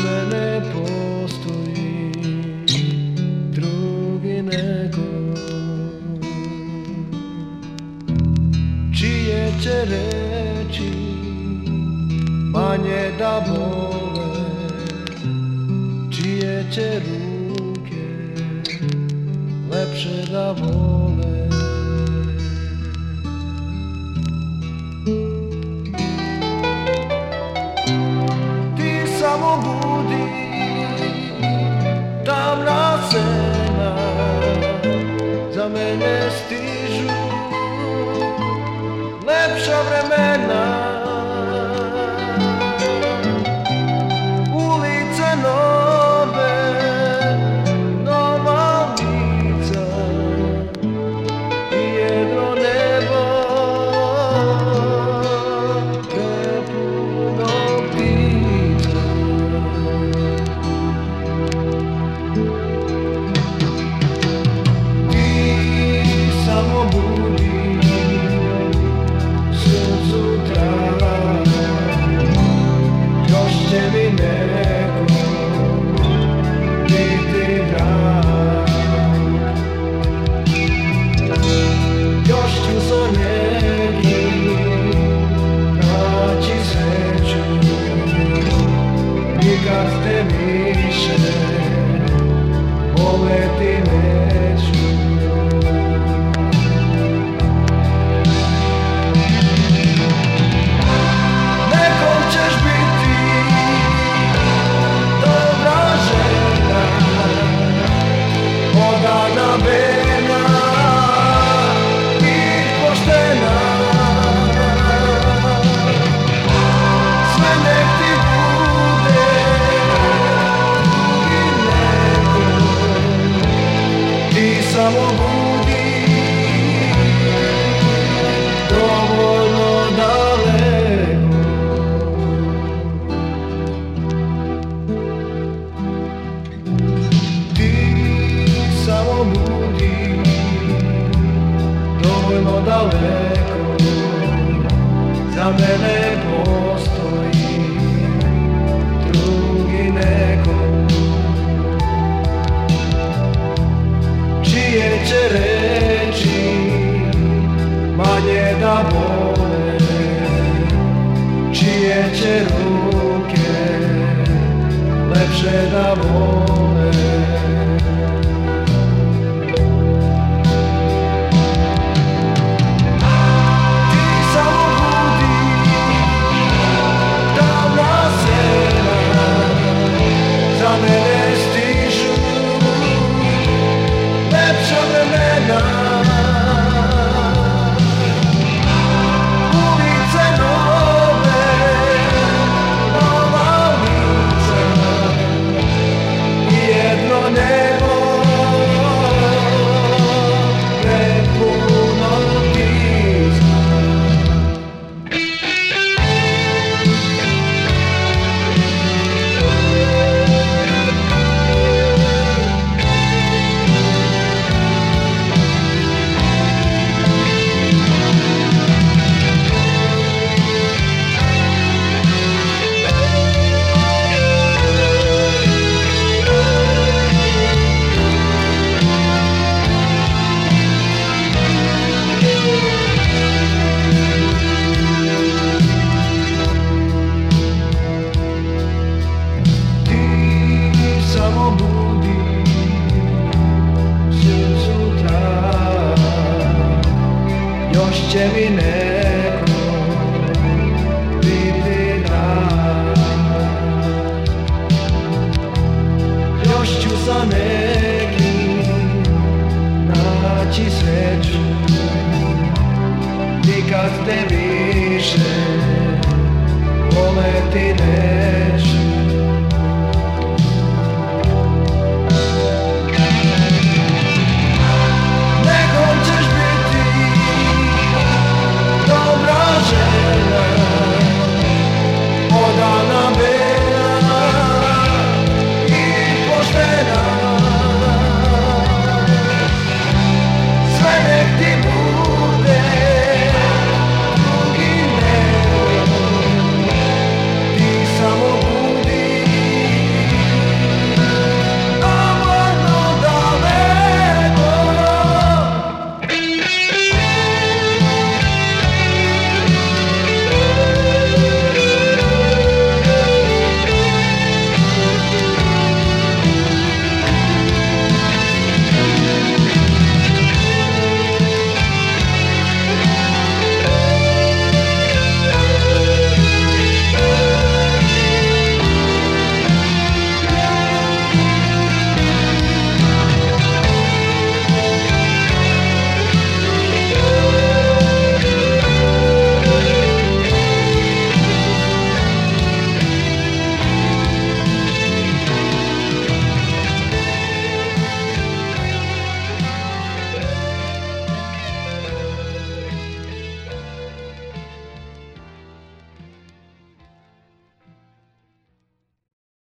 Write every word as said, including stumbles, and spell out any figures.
mene postoji drugi neko, čije će reči manje da bole, čije će ruke lepše da vole. Ti samo budi tamna sena, za mene stižu lepša vremena. Ulice nove, nova lica i jedno nebo prepuno ptica. Ti samo budi srcu trag, još će mi neko biti drag. Još ću so neki naći sreću, nikad te više voleti neću. Nekom ćeš biti dobra žena, odana vena i poštena. Sve nek ti bude drugi neko, ti samo budi dovoljno daleko. Ti samo budi dovoljno daleko, za mene postoji drugi neko, čije će reči manje da bole, čije će ruke lepše da vole. Još će mi ne